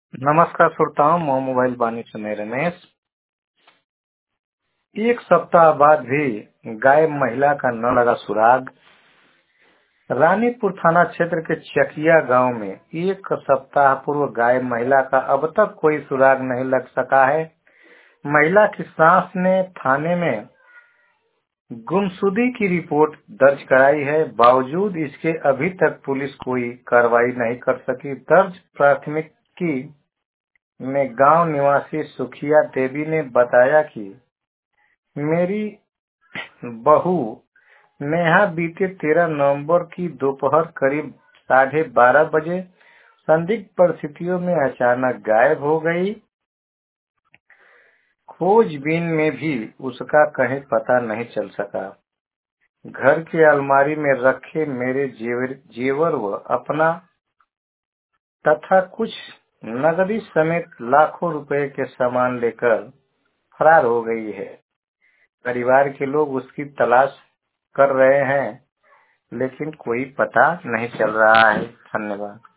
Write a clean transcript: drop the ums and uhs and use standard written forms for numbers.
नमस्कार श्रोताओं, मैं मोबाइल वाणी से रमेश। एक सप्ताह बाद भी गायब महिला का न लगा सुराग। रानीपुर थाना क्षेत्र के चकिया गांव में एक सप्ताह पूर्व गायब महिला का अब तक कोई सुराग नहीं लग सका है। महिला की सास ने थाने में गुमशुदगी की रिपोर्ट दर्ज कराई है। बावजूद इसके अभी तक पुलिस कोई कार्रवाई नहीं कर सकी। दर्ज प्राथमिकी में गांव निवासी सुखिया देवी ने बताया कि मेरी बहू नेहा बीते 13 नवंबर की दोपहर करीब 12:30 बजे संदिग्ध परिस्थितियों में अचानक गायब हो गई। खोजबीन में भी उसका कहीं पता नहीं चल सका। घर की अलमारी में रखे मेरे जेवर व अपना तथा कुछ नकदी समेत लाखों रुपए के सामान लेकर फरार हो गई है। परिवार के लोग उसकी तलाश कर रहे हैं, लेकिन कोई पता नहीं चल रहा है। धन्यवाद।